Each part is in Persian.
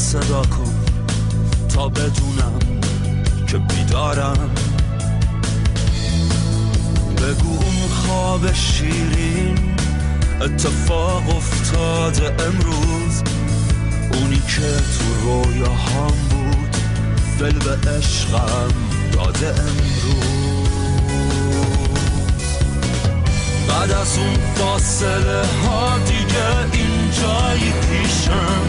صدا کن تا بدونم که بیدارم. بگو اون خواب شیرین اتفاق افتاده امروز، اونی که تو رویاهام بود دل به عشقم داده امروز. بعد از اون فاصله ها دیگه این جایی پیشم،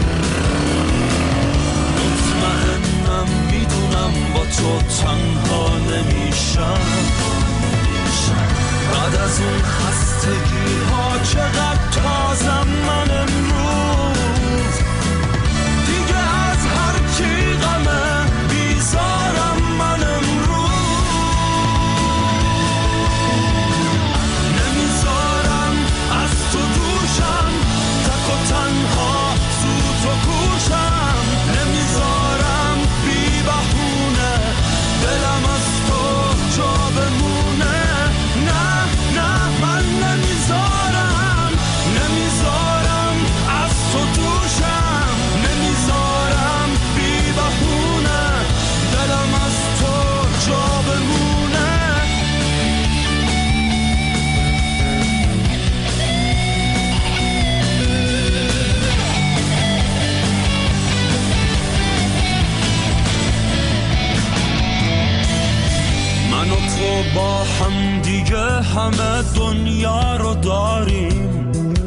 مطمئنم میدونم با تو تنها نمیشم. بعد از اون خستگی ها چقدر تازم من امروز، دیگه از هر کی غمه بیزارم من امروز. نمیذارم از تو دوشم، تک و تنها سوت و کوشم. نمیذارم بی بهونه دلم از تو جا بمونه. نه نه من نمیذارم، نمیذارم از تو دوشم. نمیذارم بی بهونه دلم از تو جا بمونه. من و تو با هم دیگه همه دنیا رو داریم،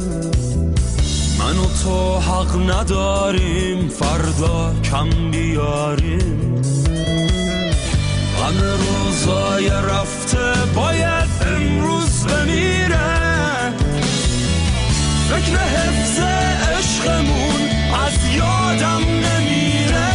من و تو حق نداریم فردا کم بیاریم. همه روزای رفته باید امروز بمیره، فکر حفظ عشقمون از یادم نمیره.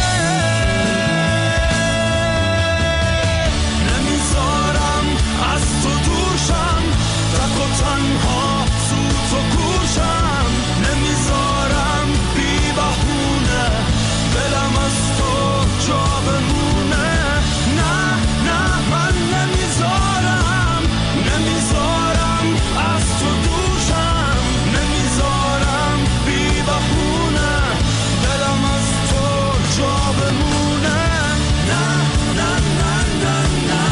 نمیذارم از تو دوشم، تک و تنها سوت و کوشم. نمیذارم بی بهونه دلم از تو جا بمونه. نه نه من نمیذارم، نمیذارم از تو دوشم. نمیذارم بی بهونه دلم از تو جا بمونه. نه نه نه نه نه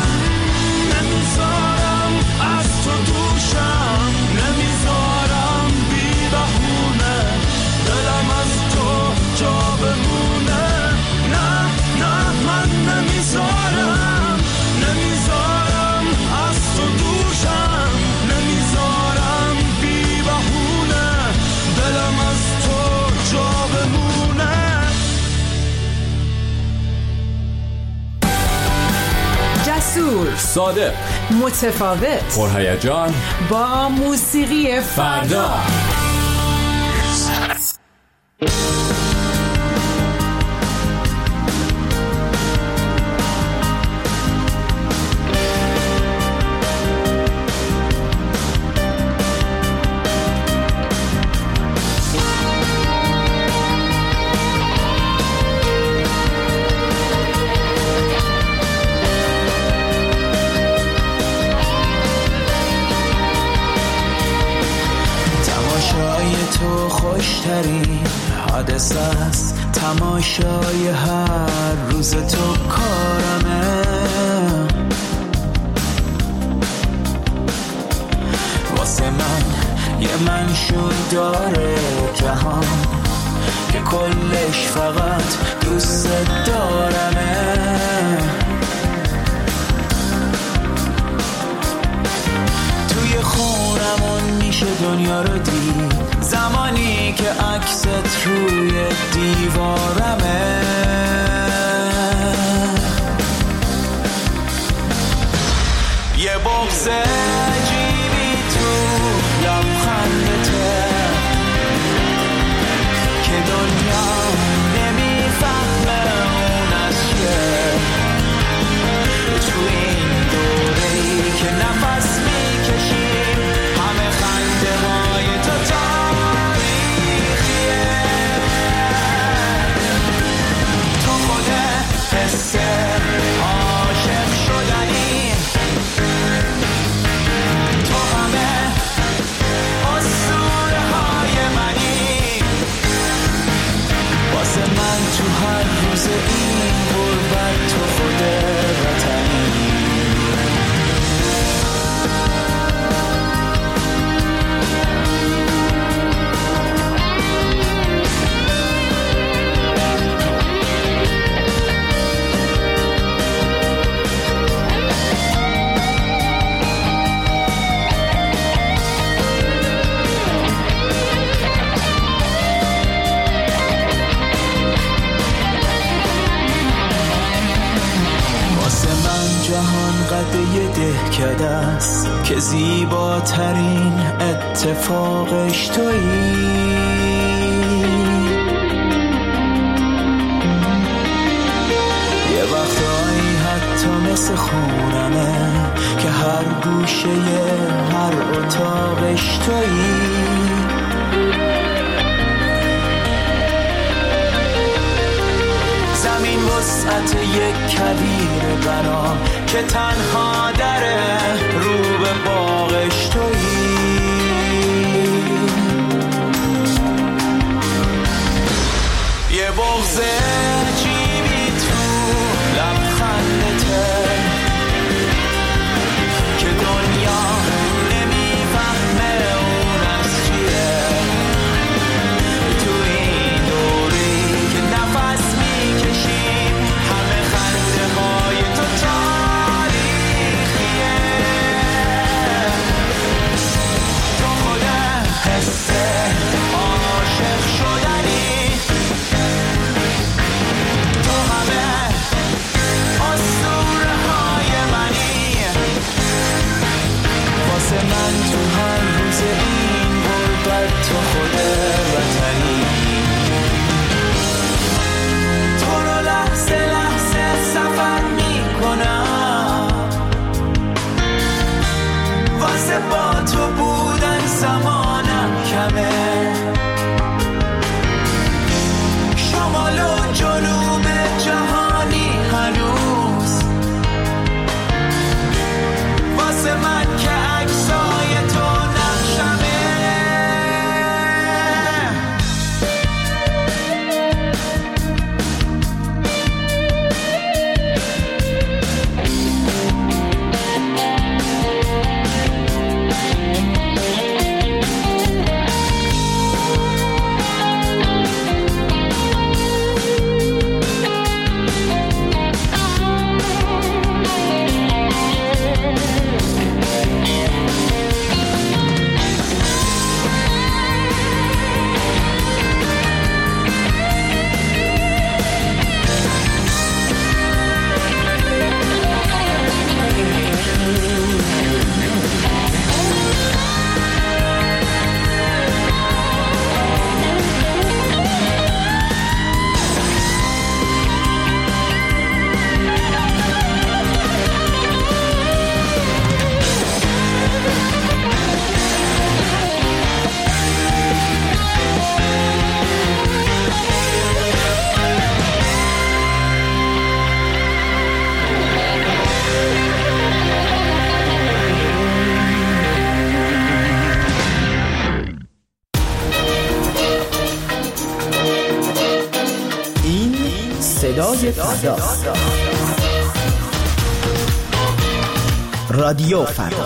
نمیذارم از تو دوشم. نمیذارم بی بهونه دلم از تو جا بمونه. نه نه من نمیذارم، نمیذارم از تو دوشم. نمیذارم بی بهونه دلم از تو جا بمونه. جسور، صادق، متفاوت، پرهیجان، با موسیقی فردا. تو خوشترین حادثه است، تماشای هر روز تو کارمه. واسه من یه منشور داره جهان که کلش فقط دوست دارمه. توی خونمون میشه دنیا رو دید زمانی که عکست روی دیوارمه. یه بغض عجیبی تو لبخندته که دنیا نمیفهمه اون از چه. تو این دوره‌ای که نفس میکشیم همه خنده های تو تاریخیه. هر روز این غربت تو خود وطنی. قده دهکده است که زیباترین اتفاقش تویی. یه وقتایی حتی مثل خونمه که هر گوشه هر اتاقش تویی. زمین وسعت یک کویر بنا که تنها دره رو به باغش تویی. یه بغض عجیبی تو لبخندته که دنیا نمیفهمه اون از چیه. تو این دوری که نفس میکشیم همه خنده های تو تاریخیه. تو خود حس عاشق شدنی، تو همه اسطوره های منی. واسه من تو هر روز این غربت تو خود وطنی. تو رو لحظه لحظه سفر میکنم، واسه با تو بودن زمانم کمه. شمال و جنوب جهانی هنوز واسه من که عکسای تو نقشمه. صدای فردا، رادیو فردا.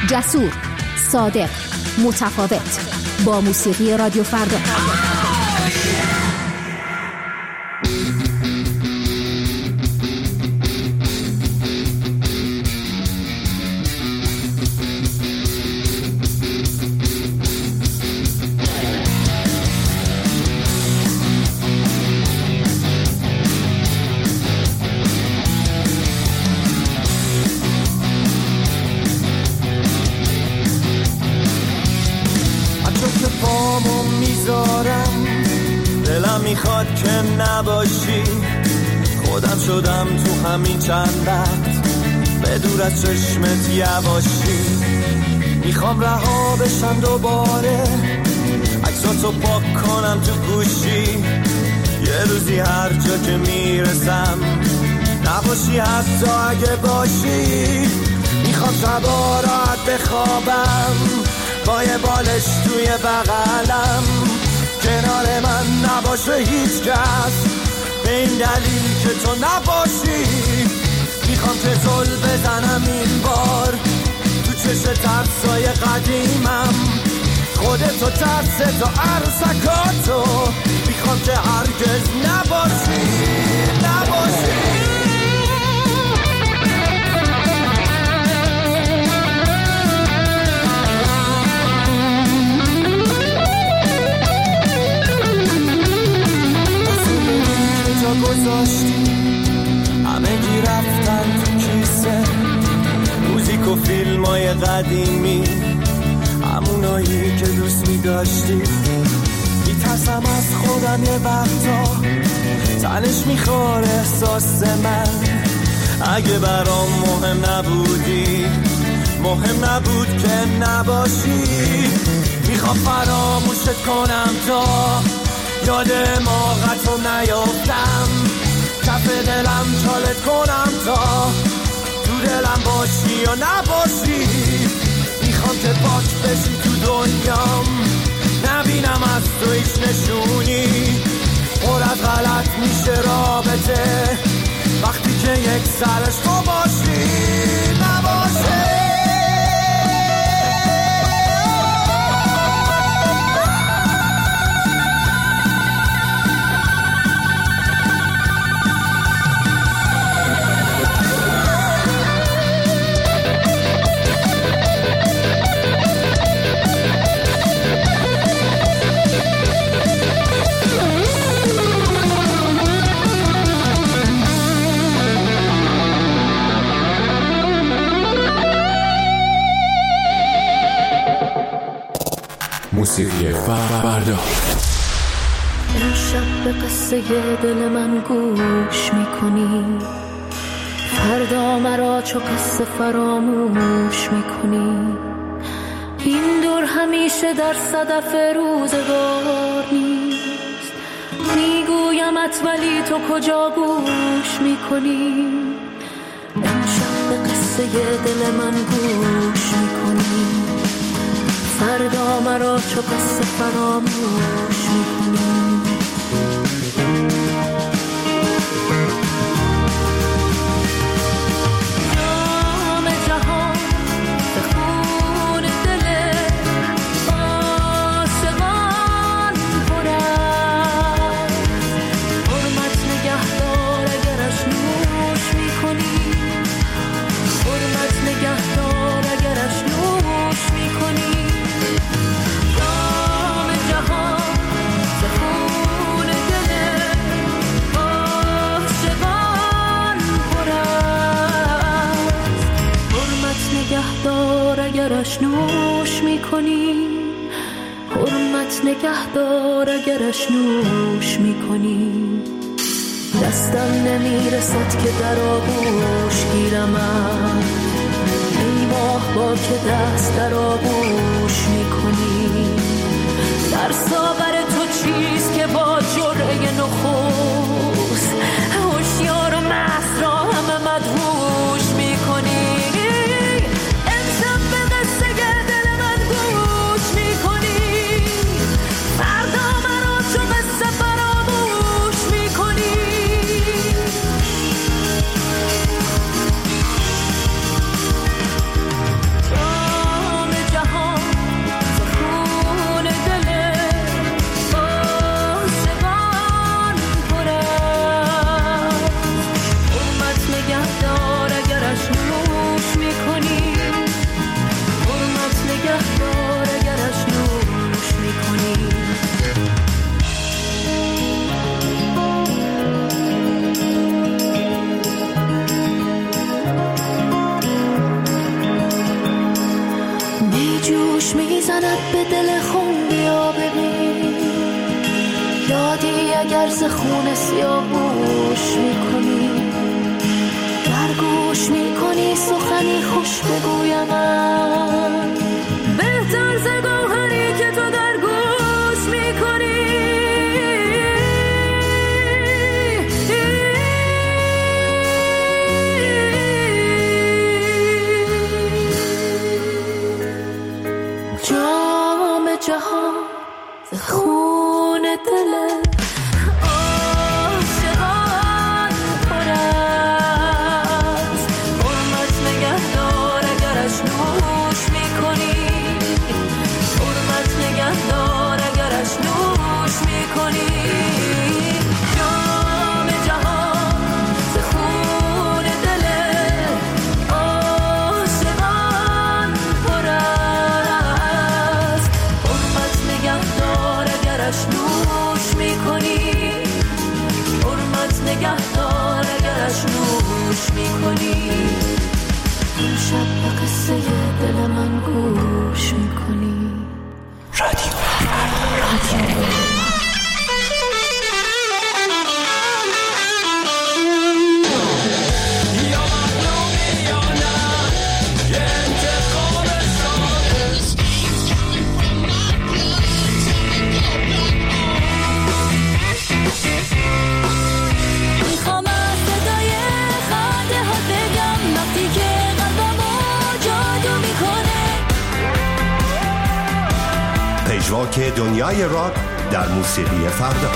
جسور، صادق، متفاوت، با موسیقی رادیو فردا. میخواد که نباشی، خودم شدم تو همین چند وقت به دور از چشمت یواشی. میخوام رها بشم دوباره، عکساتو پاک کنم تو گوشی، یه روزی هر جا که میرسم نباشی حتی اگه باشی. میخوام شبا راحت بخوابم با یه بالش توی بغلم، کنار من نباشه هیچ کس به این دلیل که تو نباشی. میخوام که زل بزنم این بار تو چش ترسای قدیمم، خودتو ترست و عروسکاتو. میخوام که هرگز نباشی نباشی. گذاشتی همه گی رفتن تو کیسه، موزیک و فیلم های قدیمی، همونایی که دوست می داشتی. میترسم از خودم یه وقتا، تنش میخوره احساس من. اگه برام مهم نبودی، مهم نبود که نباشی. میخوام فراموشت کنم تا یاد موقعتو نیافتم، کف دلم چالت کنم تا تو دلم باشی یا نباشی. میخوام که پاک بشی تو دنیام، نبینم از تو هیچ نشونی. پر از غلط میشه رابطه وقتی که یک سرش تو باشی نباشی. موسیقی فردا. امشب به قصه دل من گوش میکنی، فردا مرا چو قصه فراموش میکنی. این دور همیشه در صدف روزگار نیست، میگویمت ولی تو کجا گوش میکنی. امشب به قصه دل من گوش میکنی، فردا مرا چو قصه فراموش میکنی. نام جهان به خون دل عاشقان پر است، حرمت نگهدار اگرش نوش میکنی، حرمت نگهدار اگرش نوش میکنی. نگهدار اگرش نوش میکنی، حرمت نگهدار اگرش نوش میکنی. دستم نمیرسد که در آغوش گیرمت، ای ماه با که دست در آغوش میکنی. در ساغر تو چیست که با جرعه نخست، هوشیار و مست را همه مدهوش میکنی. میزند به دل خون. بیا ببین یادی اگر ز خون سیاوش میکنی، در گوش میکنی سخنی خوش بگویم من، بهتر ز گوهری که تو در گوش میکنی. جام جهان ز خون دل عاشقان پر است. حرمت نگهدار اگرش نوش میکنی، حرمت نگهدار اگرش نوش میکنی. جام جهان ز خون دل عاشقان پر است. حرمت نگهدار اگرش نوش میکنی، حرمت نگهدار اگرش نوش میکنی. شب به قصه دل من گوش میکنی. رادیو میخوام از صدای خنده ها بگم وقتی که قلبمو جادو میکنه. پژواک دنیای راک در موسیقی فردا.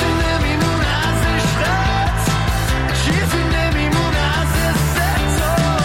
چیزی نمیمونه از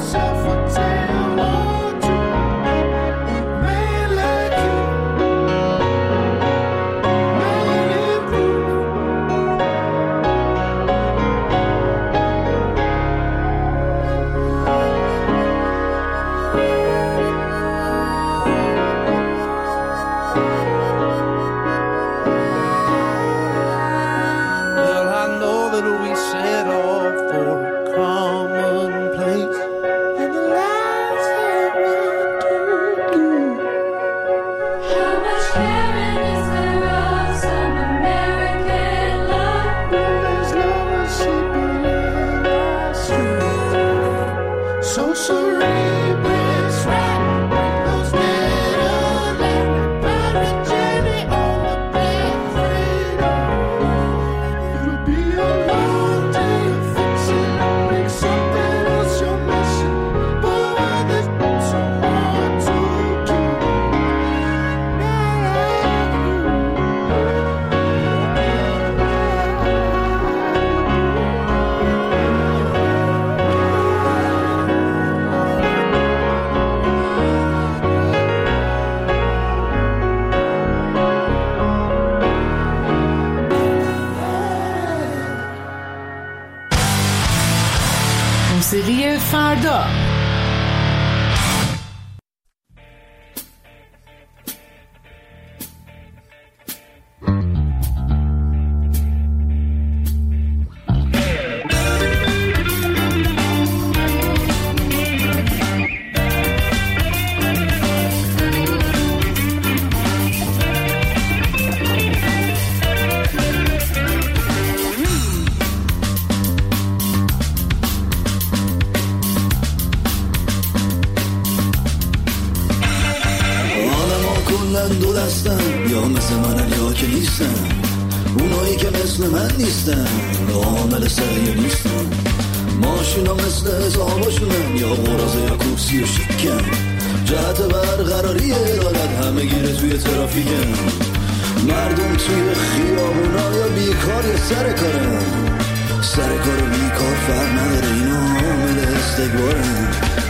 موسیقی فردا. دو دستن یا مثل من یا که نیستن، اونایی که مثل من نیستن عامل سریع نیستن. ماشینا مثل حساباشونن یا قرازه یا کرسی و شکن، جهت برقراری عدالت همه گیره توی ترافیکن. مردم توی خیابونا یا بیکار یا سر کارن، سر کار و بیکار فرق نداره، اینا عامل استکبارن.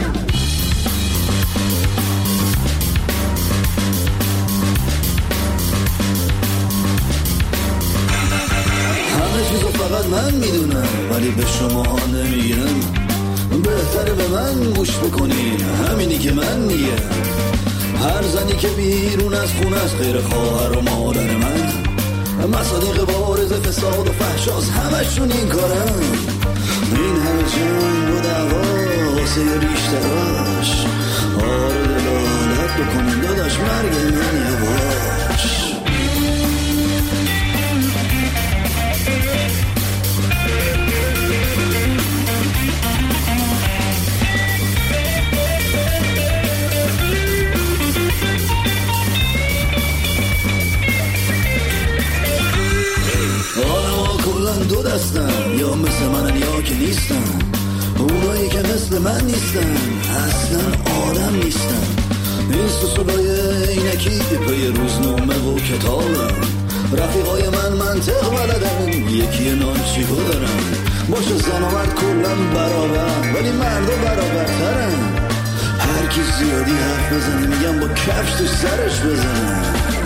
فقط من میدونم ولی به شما نمیگم، بهتره به من گوش بکنین، همینی که من میگم. هر زنی که بیرون از خونه از غیر خواهر و مادر من، مصادیق بارز فساد و فحشاست، همشون این کارن. این همه جنگ و دعوا واسه ریشتراش، آره دلالت بکنین داداش مرگ من یواش. دو دستن یا مثل من یا که نیستن، اونایی که مثل من نیستن اصلا آدم نیستن. این سوسولای اینکی پی روزنامه و کتابن، رفیقای من منطق بلدن، یکی نانچیکو دارن. باشه زن و مرد کلن برابر ولی مردا برابرترن. هر کی زیادی حرف بزنه میگم با کفش تو سرش بزنه.